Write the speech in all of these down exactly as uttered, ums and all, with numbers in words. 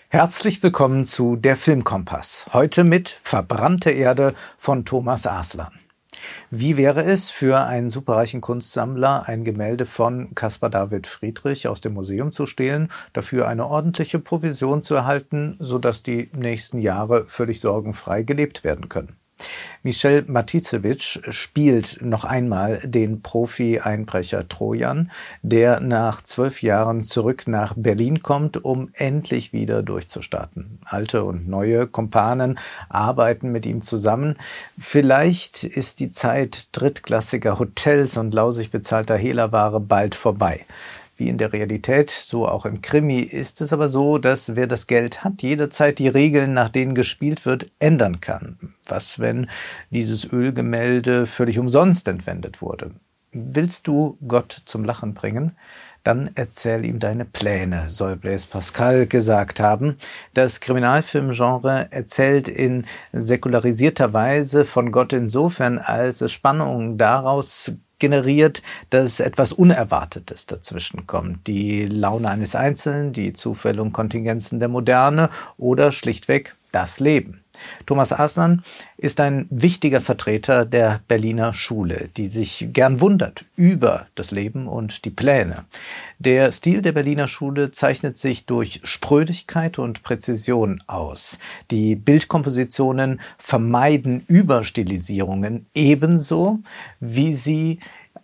Herzlich willkommen zu Der Filmkompass. Heute mit Verbrannte Erde von Thomas Aslan. Wie wäre es für einen superreichen Kunstsammler, ein Gemälde von Caspar David Friedrich aus dem Museum zu stehlen, dafür eine ordentliche Provision zu erhalten, sodass die nächsten Jahre völlig sorgenfrei gelebt werden können? Michel Matijcevic spielt noch einmal den Profi-Einbrecher Trojan, der nach zwölf Jahren zurück nach Berlin kommt, um endlich wieder durchzustarten. Alte und neue Kumpanen arbeiten mit ihm zusammen. Vielleicht ist die Zeit drittklassiger Hotels und lausig bezahlter Hehlerware bald vorbei. Wie in der Realität, so auch im Krimi, ist es aber so, dass wer das Geld hat, jederzeit die Regeln, nach denen gespielt wird, ändern kann. Was, wenn dieses Ölgemälde völlig umsonst entwendet wurde? Willst du Gott zum Lachen bringen? Dann erzähl ihm deine Pläne, soll Blaise Pascal gesagt haben. Das Kriminalfilmgenre erzählt in säkularisierter Weise von Gott insofern, als es Spannungen daraus generiert, dass etwas Unerwartetes dazwischen kommt. Die Laune eines Einzelnen, die Zufälle und Kontingenzen der Moderne oder schlichtweg das Leben. Thomas Aslan ist ein wichtiger Vertreter der Berliner Schule, die sich gern wundert über das Leben und die Pläne. Der Stil der Berliner Schule zeichnet sich durch Sprödigkeit und Präzision aus. Die Bildkompositionen vermeiden Überstilisierungen ebenso, wie sie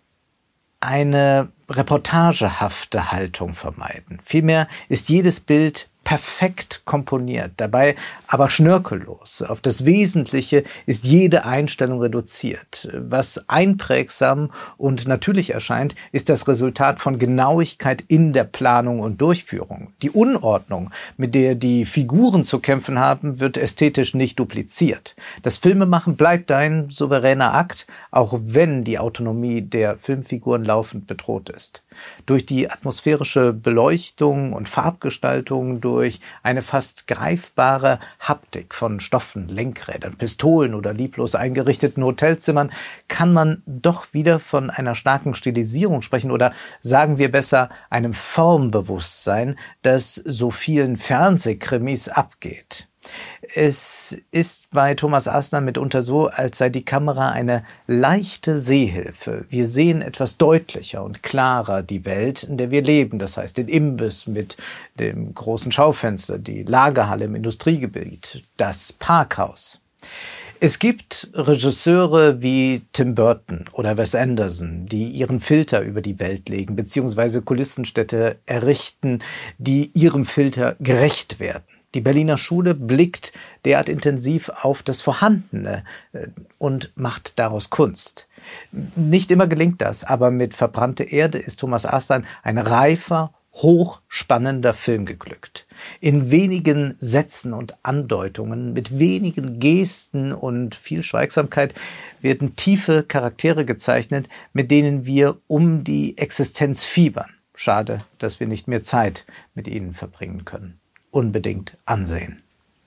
eine reportagehafte Haltung vermeiden. Vielmehr ist jedes Bild perfekt komponiert, dabei aber schnörkellos. Auf das Wesentliche ist jede Einstellung reduziert. Was einprägsam und natürlich erscheint, ist das Resultat von Genauigkeit in der Planung und Durchführung. Die Unordnung, mit der die Figuren zu kämpfen haben, wird ästhetisch nicht dupliziert. Das Filmemachen bleibt ein souveräner Akt, auch wenn die Autonomie der Filmfiguren laufend bedroht ist. Durch die atmosphärische Beleuchtung und Farbgestaltung, durch eine fast greifbare Haptik von Stoffen, Lenkrädern, Pistolen oder lieblos eingerichteten Hotelzimmern kann man doch wieder von einer starken Stilisierung sprechen oder sagen wir besser einem Formbewusstsein, das so vielen Fernsehkrimis abgeht. Es ist bei Thomas Aslan mitunter so, als sei die Kamera eine leichte Sehhilfe. Wir sehen etwas deutlicher und klarer die Welt, in der wir leben. Das heißt, den Imbiss mit dem großen Schaufenster, die Lagerhalle im Industriegebiet, das Parkhaus. Es gibt Regisseure wie Tim Burton oder Wes Anderson, die ihren Filter über die Welt legen, beziehungsweise Kulissenstädte errichten, die ihrem Filter gerecht werden. Die Berliner Schule blickt derart intensiv auf das Vorhandene und macht daraus Kunst. Nicht immer gelingt das, aber mit Verbrannte Erde ist Thomas Aslan ein reifer, hochspannender Film geglückt. In wenigen Sätzen und Andeutungen, mit wenigen Gesten und viel Schweigsamkeit werden tiefe Charaktere gezeichnet, mit denen wir um die Existenz fiebern. Schade, dass wir nicht mehr Zeit mit ihnen verbringen können. Unbedingt ansehen.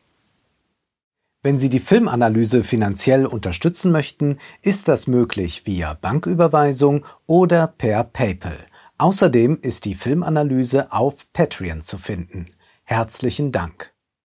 Wenn Sie die Filmanalyse finanziell unterstützen möchten, ist das möglich via Banküberweisung oder per PayPal. Außerdem ist die Filmanalyse auf Patreon zu finden. Herzlichen Dank.